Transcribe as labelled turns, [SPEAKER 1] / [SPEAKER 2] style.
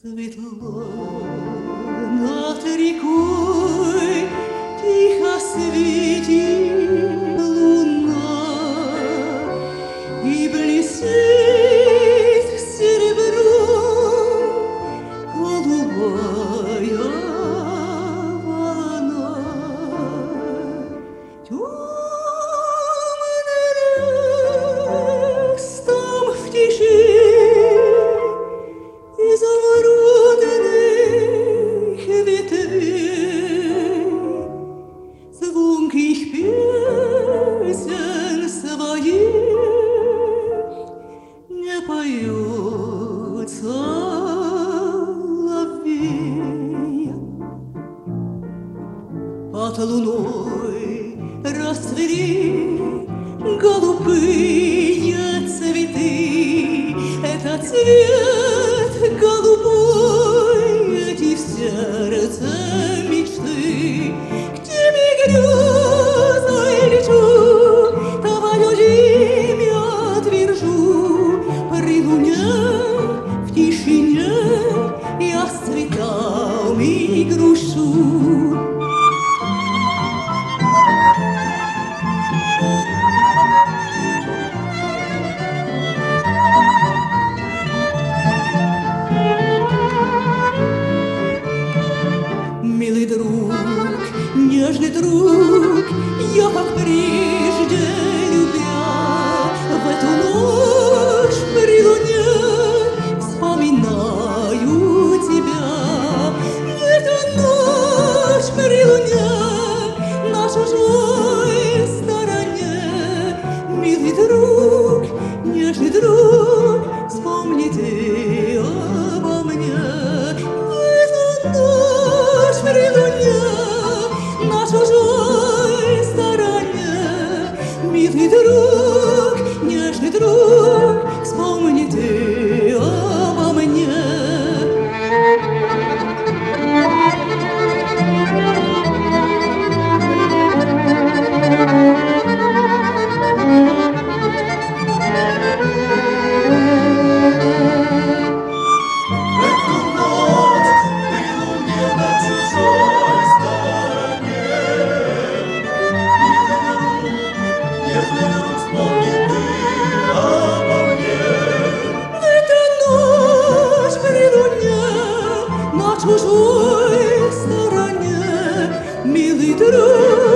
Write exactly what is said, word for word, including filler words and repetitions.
[SPEAKER 1] Светло над рекой тихо светит луна и блестит серебром голубая волна. Темный лес там в тиши изумрудных ветвей звонких песен своих не поет соловей. Под луной расцвели голубые цветы. Это цвет голубой, эти в сердце мечты. К тебе грезой лечу, твое имя твержу. При луне, в тишине я с цветами грущу. Милый друг, нежный друг, я как прежде любя, в эту ночь при луне вспоминаю тебя. В эту ночь при луне на чужой стороне, милый друг, нежный друг, вспомни ты обо мне. В эту ночь при луне на чужой стороне, милый друг, нежный друг, вспомни ты обо мне. На чужой стороне, милый друг.